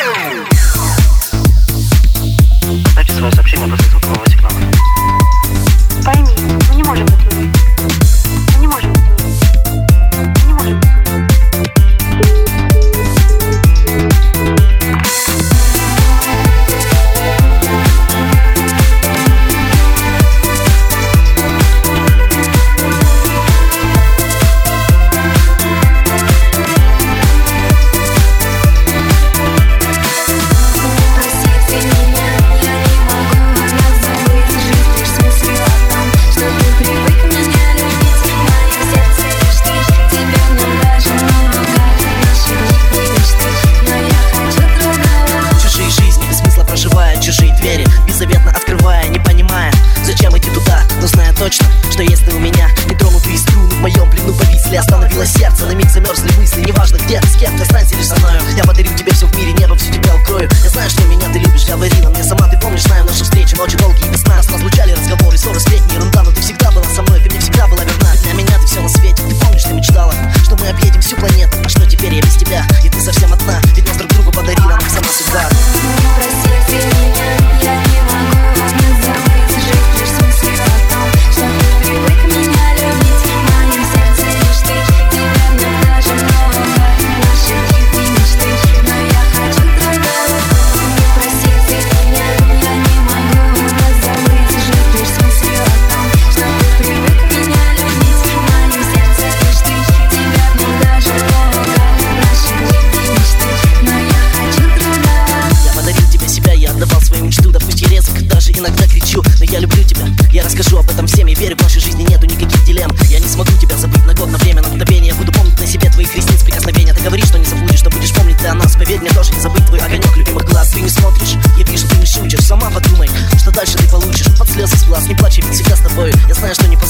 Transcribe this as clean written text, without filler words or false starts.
Оставьте свое сообщение после звукового сигнала. Пойми, мы не можем быть вместе. Мы не можем быть вместе. Мы не можем быть беззаветно открывая, не понимая, зачем идти туда, но зная точно, что есть ты у меня. Нетронутые струны в моем плену повисли, остановилось сердце, на миг замерзли мысли. Неважно где ты, с кем ты, останься лишь со мною. Я подарю тебе все в мире, небо всю тебя укрою. Я знаю, что меня ты любишь, говорила мне сама, ты помнишь, знаю наши встречи, ночи долгие без сна. Нас разлучали разговоры, ссоры, сплетни, ерунда, но ты всегда была со мной, ты мне всегда была верна. Для меня ты все на свете, ты помнишь, ты мечтала, что мы объедем всю планету. А что теперь я без тебя, и ты совсем одна, ведь нас друг другу подарила нам сама судьба. Иногда кричу, но я люблю тебя. Я расскажу об этом всем, я верю, в нашей жизни нету никаких дилемм. Я не смогу тебя забыть на год, на время, на мгновение. Я буду помнить на себе твоих ресниц прикосновения. Ты говоришь, что не забудешь, что будешь помнить ты о нас. Поверь мне, тоже не забыть твой огонек любимых глаз. Ты не смотришь, я вижу, ты не шутишь. Сама подумай, что дальше ты получишь. Под слезы с глаз, не плачь, я ведь всегда с тобой. Я знаю, что не